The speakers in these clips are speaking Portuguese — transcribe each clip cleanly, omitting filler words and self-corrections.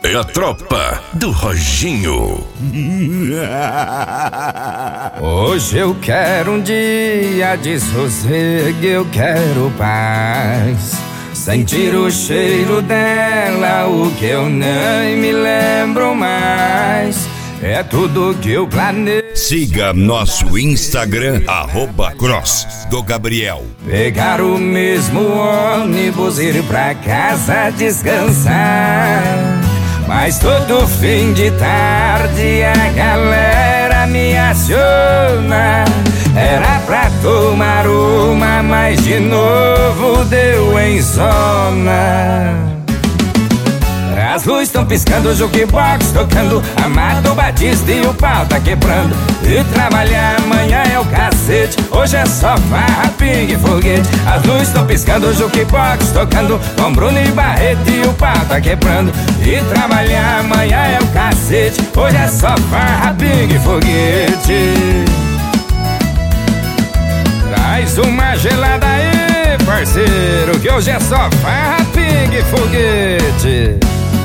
É a tropa do Roginho. Hoje eu quero um dia de sossego, eu quero paz. Sentir o cheiro dela, o que eu nem me lembro mais. É tudo que eu planejo. Siga nosso Instagram, @Cross do Gabriel. Pegar o mesmo ônibus, ir pra casa descansar. Mas todo fim de tarde a galera me aciona. Era pra tomar uma, mas de novo deu em zona. As luzes estão piscando, o jukebox tocando, Amado Batista e o pau tá quebrando. E trabalhar amanhã é o cacete, hoje é só farra, pingue e foguete. As luzes estão piscando, o jukebox tocando, com Bruno e Barreto e o pau tá quebrando. E trabalhar amanhã é o cacete, hoje é só farra, pingue e foguete. Traz uma gelada aí, parceiro, que hoje é só farra, pingue e foguete.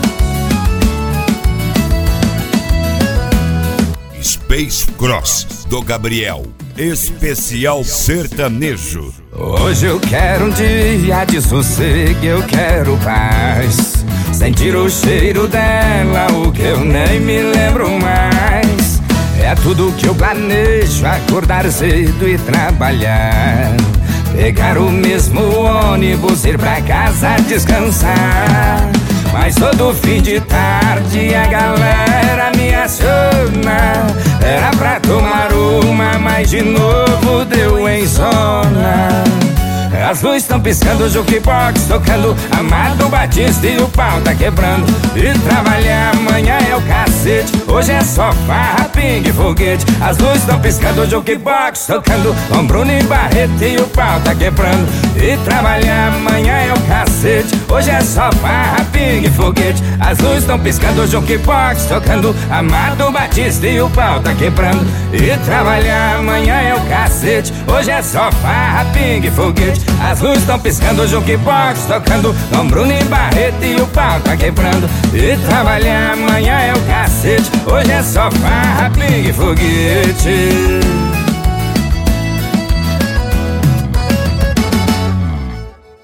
Space Cross do Gabriel, especial sertanejo. Hoje eu quero um dia de sossego, eu quero paz. Sentir o cheiro dela, o que eu nem me lembro mais. É tudo que eu planejo, acordar cedo e trabalhar. Pegar o mesmo ônibus, ir pra casa descansar. Mas todo fim de tarde a galera me aciona. Era pra tomar uma, mas de novo deu em zona. As luzes estão piscando, o jukebox tocando, Amado Batista e o pau tá quebrando. E trabalhar amanhã é o cacete, hoje é só farra, pingue e foguete. As luzes estão piscando, o jukebox tocando, com Bruno e Barreto e o pau tá quebrando. E trabalhar amanhã é o cacete, hoje é só farra, pingue e foguete. As luzes estão piscando, o jukebox tocando, Amado Batista e o pau tá quebrando. E trabalhar amanhã é o cacete, hoje é só farra, pingue e foguete. As luzes estão piscando, o jukebox tocando, com Bruno e Barreto e o pau tá quebrando. E trabalhar amanhã é o cacete, hoje é só farra, pingue e foguete.